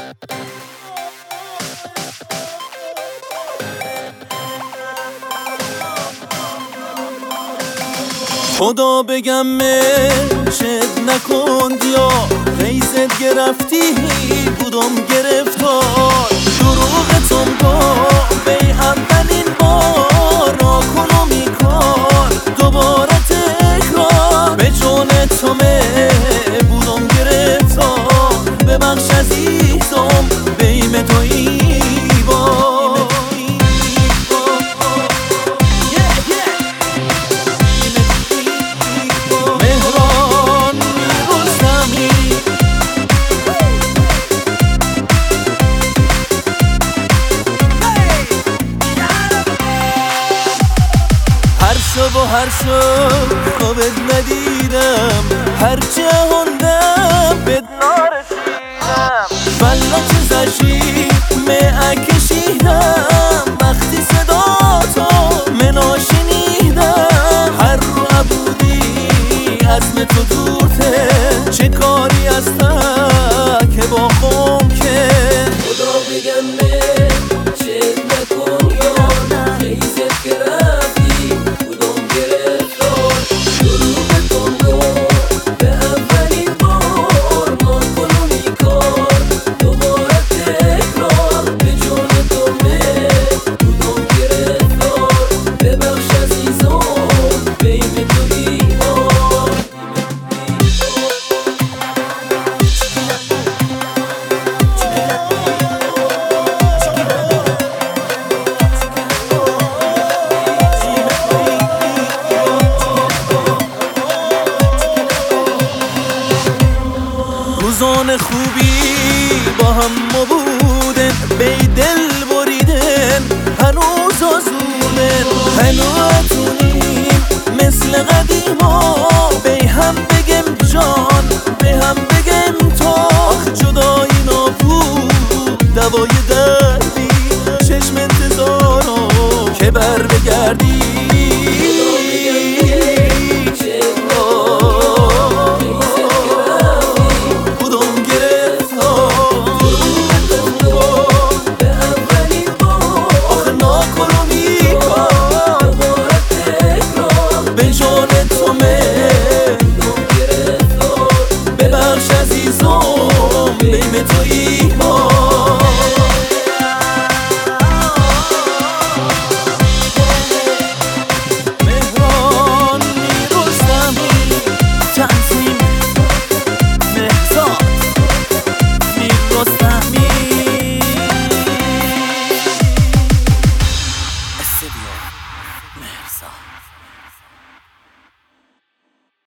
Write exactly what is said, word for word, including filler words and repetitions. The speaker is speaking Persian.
خدا بگم مشت نکند یا فیزت گرفتی بودم گرفتار دروغتم با بی اولین بار را کنم کار دوباره تکرار به جون تو بودم گرفتار ببخش عزیزم بیم تویی بار و هر شب خوابت ندیدم هر جهاندم بد نارسیدم والا چه زشیمه کشیدم وقتی صدا تو منو شنیدم هر رو عبودی عزم تو دورته چه کاری هستم که با قوم که خدا بگم من چه نکن یا خیزت گرفتی روزان خوبی با هم ما بودن بی دل بریدن هنوز آزودن هنوزتونیم مثل قدیما بی هم بگم جان بی هم بگم تا جدایی نابود دوای دردی چشم انتظارو که بر بگردی ببخش عزیزم بیم تویی بار مهران میرستمی تنظیم مهزاد میرستمی استودیو مهزاد